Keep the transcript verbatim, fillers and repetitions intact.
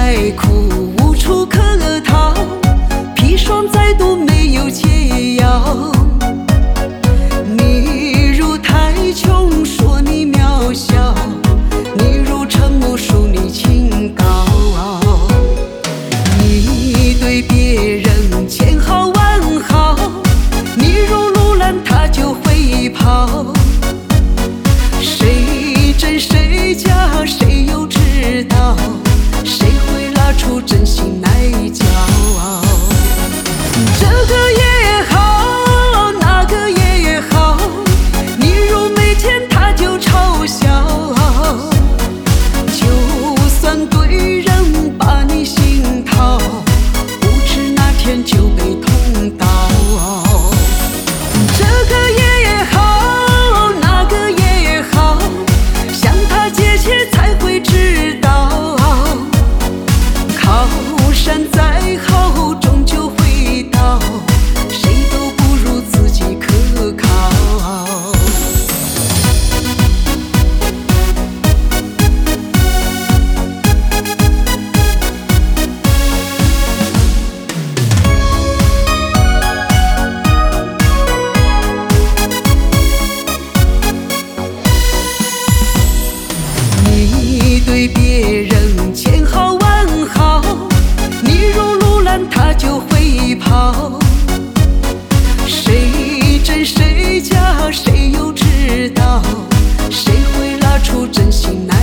再苦无处可逃，砒霜再毒没有解药。你如太穷，说你渺小；你如沉默，说你清高。你对别人千好万好，你如鹿乱，他就会跑。谁真谁假，谁又知道？谁会拿出真心来骄傲？这个也好，那个也好，你如没钱，他就嘲笑。就算对人把你心掏，不知哪天就被捅刀。这个也好，那个也好，向他借钱才会知道。靠山再好，终究会倒，谁都不如自己可靠。你对别人千好万好，你如鹿乱，他就会跑。谁真谁假，谁又知道？谁会拿出真心来